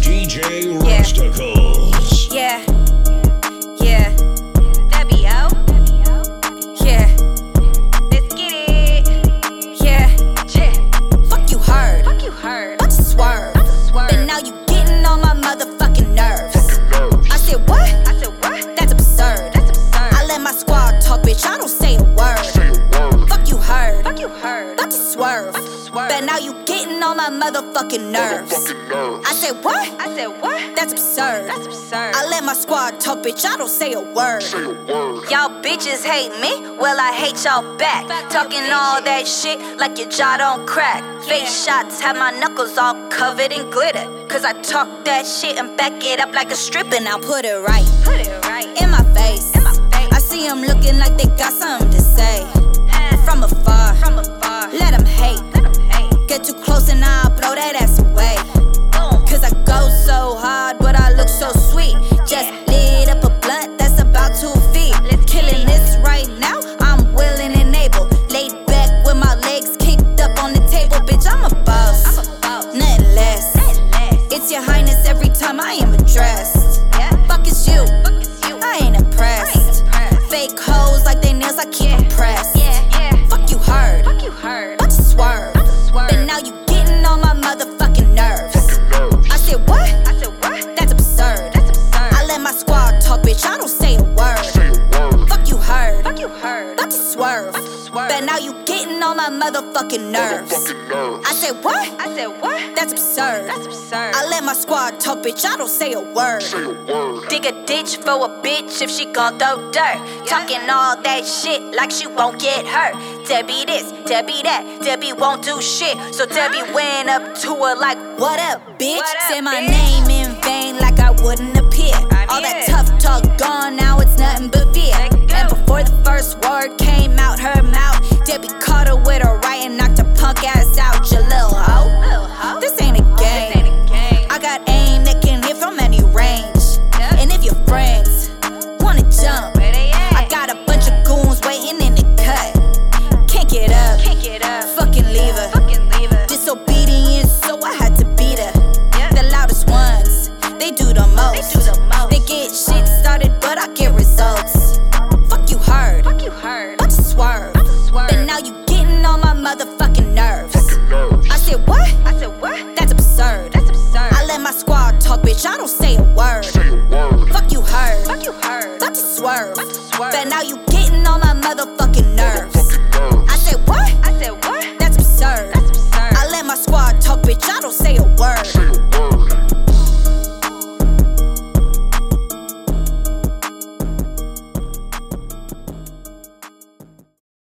DJ Rusticles. Yeah. That be out. Yeah. Let's get it. Yeah. Fuck you heard. About to swerve. But now you getting on my motherfucking nerves. I said what? That's absurd. I let my squad talk, bitch. I don't say a word. Fuck you heard. About to swerve. But now you getting on my motherfucking nerves. I said what? That's absurd. I let my squad talk, bitch. I don't say a word. Y'all bitches hate me, well I hate y'all back. Talking all that shit like your jaw don't crack. Face shots have my knuckles all covered in glitter. Cause I talk that shit and back it up like a strip. And I'll put it right in my face. I see them looking like they got something to say. From afar, let them hate. Get too close and I'll blow that ass away. Cause I go so hard, but I look so sweet. Just lit up a blunt that's about 2 feet. Killing this right now, I'm willing and able. Laid back with my legs kicked up on the table. Bitch, I'm a boss, nothing less. It's your highness every time I am addressed. Fuck is you, I ain't impressed. Fake hoes like they nails, I keep them pressed. Fuck you heard, about to swerve. But now you getting on my motherfucking nerves. I said what? That's absurd. I let my squad talk, bitch. I don't say a word. Fuck you heard. About to swerve. But now you getting on my motherfucking nerves. I said what? That's absurd. I let my squad talk, bitch. I don't say a word. Dig a ditch for a bitch if she gon' throw dirt. Talking all that shit like she won't get hurt. Debbie this, Debbie that, Debbie won't do shit. So Debbie went up to her like, what up, bitch? Say my name in vain like I wouldn't appear. All that tough talk gone, now it's nothing but fear. And before the first word came out her mouth, Debbie caught her with her right and knocked her punk ass out. You little hoe, this ain't a game. I got aim that can hit from any range. And if your friends wanna jump, I got a bunch of goons waiting in the cut. Can't get up, fucking leave her. Disobedient, so I had to beat her. The loudest ones, they do the most. They get shit started, but I get results. Fuck you heard, about to swerve. But now you getting on my motherfucking nerves. I said what? That's absurd. I let my squad talk, bitch. I don't say a word. Fuck you heard, about to swerve. But now you getting